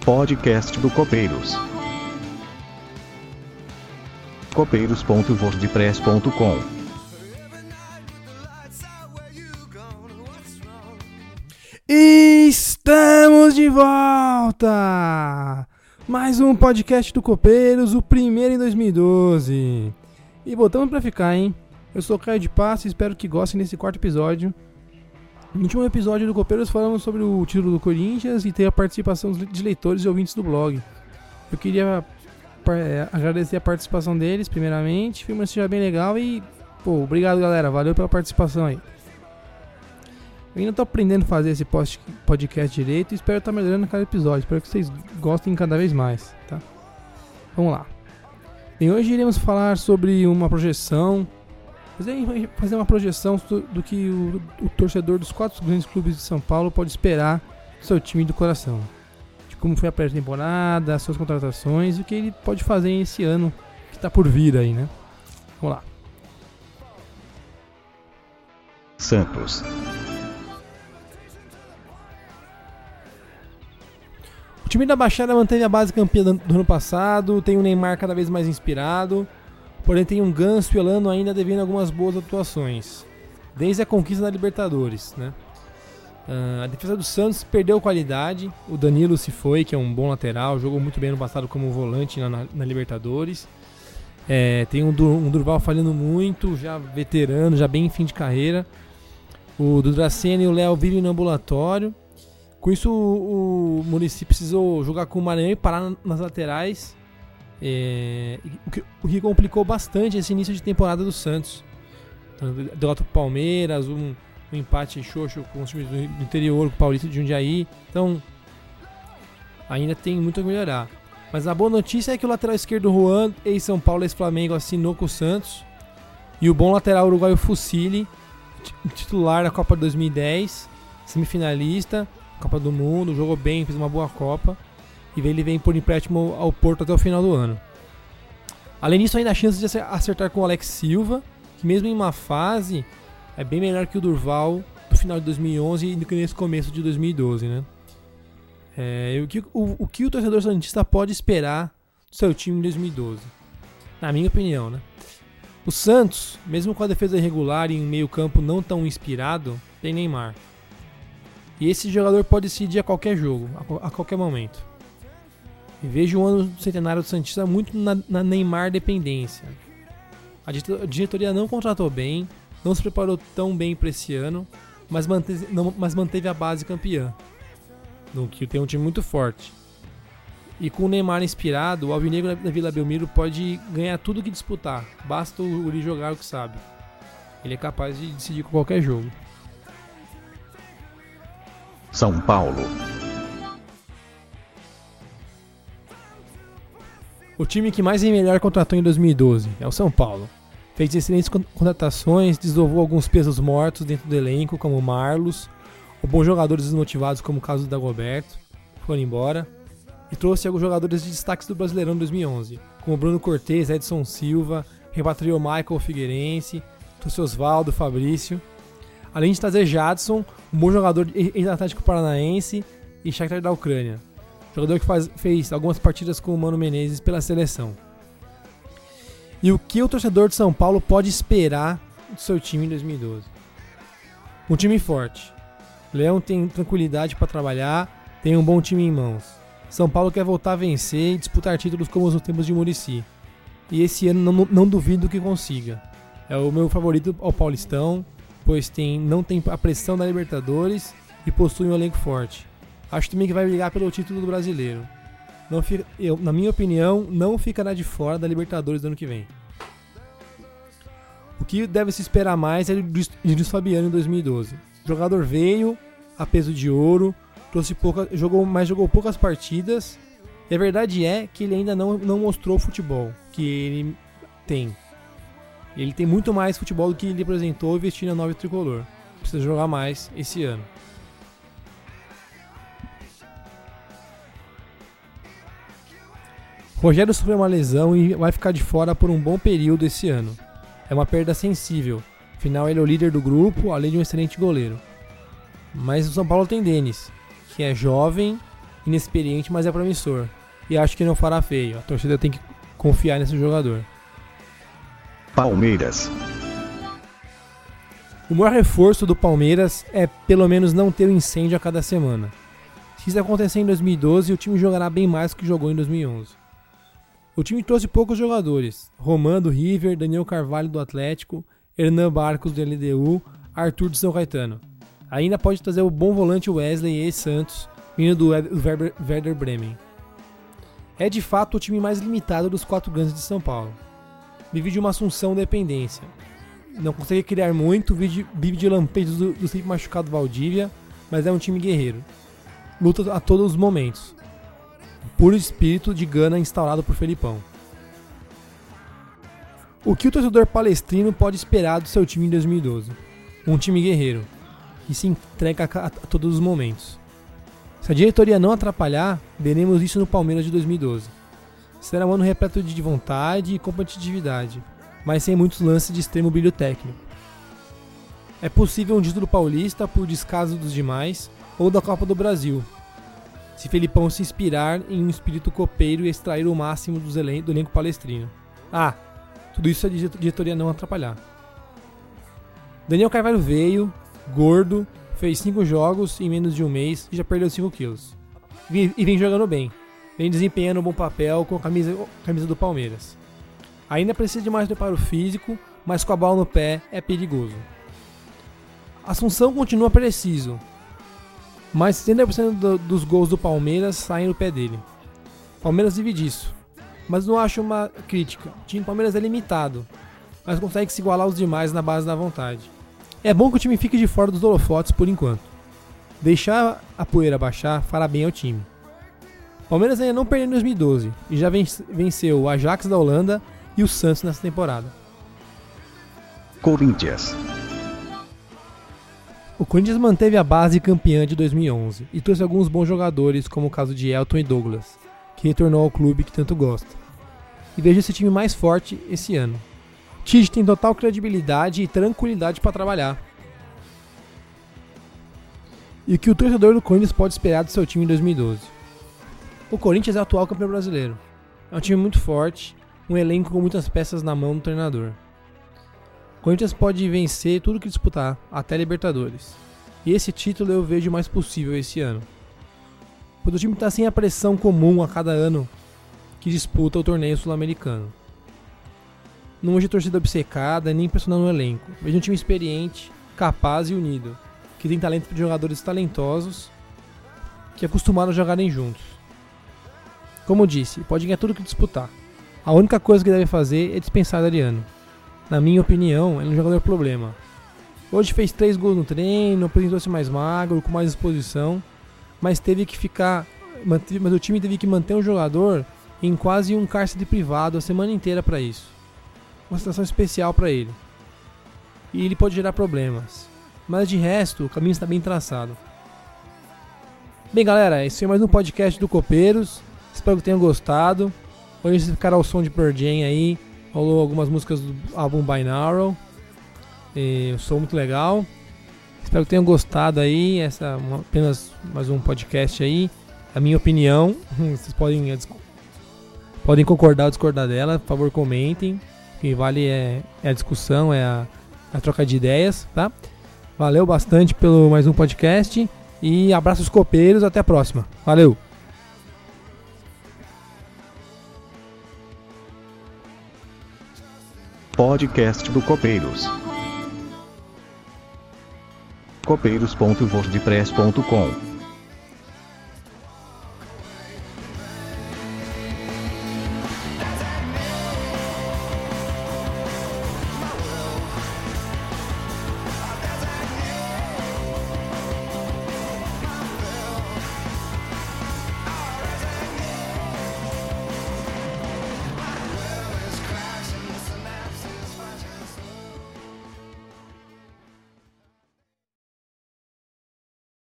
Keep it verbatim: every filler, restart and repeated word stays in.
Podcast do Copeiros. copeiros ponto wordpress ponto com. Estamos de volta! Mais um podcast do Copeiros, o primeiro em dois mil e doze. E voltamos pra ficar, hein? Eu sou o Caio de Passo e espero que gostem desse quarto episódio. No último episódio do Copeiros falamos sobre o título do Corinthians e tem a participação de leitores e ouvintes do blog. Eu queria é, agradecer a participação deles, primeiramente. Foi uma seja bem legal e, pô, obrigado galera, valeu pela participação aí. Eu ainda tô aprendendo a fazer esse podcast direito e espero estar melhorando a cada episódio. Espero que vocês gostem cada vez mais, tá? Vamos lá. Bem, hoje iremos falar sobre uma projeção, fazer uma projeção do que o, o torcedor dos quatro grandes clubes de São Paulo pode esperar do seu time do coração. De como foi a pré-temporada, as suas contratações e o que ele pode fazer esse ano que está por vir aí, né? Vamos lá. Santos. O time da Baixada manteve a base campeã do ano passado, tem o Neymar cada vez mais inspirado, porém tem um Ganso e o Elano ainda devendo algumas boas atuações, desde a conquista da Libertadores, né? Uh, a defesa do Santos perdeu qualidade, o Danilo se foi, que é um bom lateral, jogou muito bem no passado como volante na, na, na Libertadores. É, tem um, um Durval falhando muito, já veterano, já bem em fim de carreira. O Dudracena e o Léo vivem no ambulatório. Com isso, o, o Muricy precisou jogar com o Maranhão e parar nas laterais, é, o, que, o que complicou bastante esse início de temporada do Santos. Derrota pro Palmeiras, um, um empate xoxo com os times do interior, com o Paulista de Jundiaí. Então, ainda tem muito a melhorar. Mas a boa notícia é que o lateral esquerdo Juan, ex-São Paulo, ex-Flamengo, assinou com o Santos. E o bom lateral uruguaio Fusilli, titular da Copa dois mil e dez, semifinalista, Copa do Mundo, jogou bem, fez uma boa Copa. E ele vem por empréstimo ao Porto até o final do ano. Além disso, ainda há chance de acertar com o Alex Silva, que mesmo em uma fase é bem melhor que o Durval do final de dois mil e onze e do que nesse começo de dois mil e doze, né? É, o, que, o, o que o torcedor santista pode esperar do seu time em dois mil e doze? Na minha opinião, né? O Santos, mesmo com a defesa irregular e em meio campo não tão inspirado, tem Neymar. E esse jogador pode decidir a qualquer jogo, a, a qualquer momento. E vejo o ano do centenário do Santista muito na, na Neymar dependência. A diretoria não contratou bem, não se preparou tão bem para esse ano, mas manteve, não, mas manteve a base campeã. No que tem um time muito forte. E com o Neymar inspirado, o Alvinegro da Vila Belmiro pode ganhar tudo que disputar. Basta o Uri jogar o que sabe. Ele é capaz de decidir com qualquer jogo. São Paulo. O time que mais e melhor contratou em dois mil e doze é o São Paulo. Fez excelentes contratações, desovou alguns pesos mortos dentro do elenco, como o Marlos, ou bons jogadores desmotivados, como o caso do Dagoberto, foram embora, e trouxe alguns jogadores de destaques do Brasileirão dois mil e onze, como Bruno Cortez, Edson Silva, repatriou Michael Figueirense, trouxe Osvaldo, Fabrício, além de trazer Jadson, um bom jogador ex-Atlético Paranaense e Shakhtar da Ucrânia. Jogador que faz, fez algumas partidas com o Mano Menezes pela seleção. E o que o torcedor de São Paulo pode esperar do seu time em dois mil e doze? Um time forte. Leão tem tranquilidade para trabalhar, tem um bom time em mãos. São Paulo quer voltar a vencer e disputar títulos como nos tempos de Muricy. E esse ano não, não duvido que consiga. É o meu favorito ao Paulistão, pois tem, não tem a pressão da Libertadores e possui um elenco forte. Acho também que vai brigar pelo título do Brasileiro. Não fica, eu, na minha opinião, não ficará de fora da Libertadores do ano que vem. O que deve se esperar mais é de Luiz Fabiano em dois mil e doze. O jogador veio a peso de ouro, trouxe pouca, jogou, mas jogou poucas partidas. E a verdade é que ele ainda não, não mostrou o futebol que ele tem. Ele tem muito mais futebol do que ele apresentou vestindo a nove tricolor. Precisa jogar mais esse ano. Rogério sofreu uma lesão e vai ficar de fora por um bom período esse ano. É uma perda sensível, afinal ele é o líder do grupo, além de um excelente goleiro. Mas o São Paulo tem Denis, que é jovem inexperiente, mas é promissor. E acho que não fará feio. A torcida tem que confiar nesse jogador. Palmeiras. O maior reforço do Palmeiras é pelo menos não ter um incêndio a cada semana. Se isso acontecer em dois mil e doze, o time jogará bem mais do que jogou em dois mil e onze. O time trouxe poucos jogadores. Roman do River, Daniel Carvalho do Atlético, Hernan Barcos do L D U, Arthur do São Caetano. Ainda pode trazer o bom volante Wesley ex-Santos, vindo do Werder Bremen. É de fato o time mais limitado dos quatro grandes de São Paulo. Vive de uma assunção dependência. Não consegue criar muito, vive de lampejos do, do sempre machucado Valdívia, mas é um time guerreiro. Luta a todos os momentos. Puro espírito de Gana instaurado por Felipão. O que o torcedor palestrino pode esperar do seu time em dois mil e doze? Um time guerreiro, que se entrega a, a, a todos os momentos. Se a diretoria não atrapalhar, veremos isso no Palmeiras de dois mil e doze. Será um ano repleto de vontade e competitividade, mas sem muitos lances de extremo brilho técnico. É possível um título paulista por descaso dos demais, ou da Copa do Brasil, se Felipão se inspirar em um espírito copeiro e extrair o máximo do elenco, do elenco palestrino. Ah, tudo isso é de diretoria não atrapalhar. Daniel Carvalho veio, gordo, fez cinco jogos em menos de um mês e já perdeu cinco quilos. E vem jogando bem, vem desempenhando um bom papel com a camisa, camisa do Palmeiras. Ainda precisa de mais preparo físico, mas com a bola no pé é perigoso. Assunção continua preciso, mas setenta por cento do, dos gols do Palmeiras saem no pé dele. Palmeiras vive disso, mas não acho uma crítica. O time do Palmeiras é limitado, mas consegue se igualar aos demais na base da vontade. É bom que o time fique de fora dos holofotes por enquanto. Deixar a poeira baixar fará bem ao time. Palmeiras ainda não perdeu em dois mil e doze e já venceu o Ajax da Holanda e o Santos nessa temporada. Corinthians. O Corinthians manteve a base campeã de dois mil e onze e trouxe alguns bons jogadores, como o caso de Elton e Douglas, que retornou ao clube que tanto gosta. E vejo esse time mais forte esse ano. Tite tem total credibilidade e tranquilidade para trabalhar. E o que o torcedor do Corinthians pode esperar do seu time em dois mil e doze? O Corinthians é o atual campeão brasileiro. É um time muito forte, um elenco com muitas peças na mão do treinador. O Corinthians pode vencer tudo que disputar, até Libertadores. E esse título eu vejo mais possível esse ano. Quando o time está sem a pressão comum a cada ano que disputa o torneio sul-americano. Não vejo torcida obcecada nem pressionando o elenco. Vejo um time experiente, capaz e unido, que tem talento de jogadores talentosos que acostumaram a jogarem juntos. Como disse, pode ganhar tudo que disputar. A única coisa que deve fazer é dispensar Adriano. Na minha opinião, ele é um jogador problema. Hoje fez três gols no treino, apresentou-se mais magro, com mais exposição, mas teve que ficar, mas o time teve que manter o jogador em quase um cárcere privado a semana inteira para isso. Uma situação especial para ele. E ele pode gerar problemas. Mas de resto, o caminho está bem traçado. Bem, galera, esse foi mais um podcast do Copeiros. Espero que tenham gostado. Hoje vocês ficaram ao som de Pearl Jam aí. Rolou algumas músicas do álbum Binaural. E sou muito legal. Espero que tenham gostado aí. Essa é apenas mais um podcast aí. A minha opinião. Vocês podem, podem concordar ou discordar dela. Por favor, comentem. O que vale é, é a discussão, é a, a troca de ideias, tá? Valeu bastante pelo mais um podcast. E abraços copeiros. Até a próxima. Valeu! Podcast do Copeiros. copeiros ponto wordpress ponto com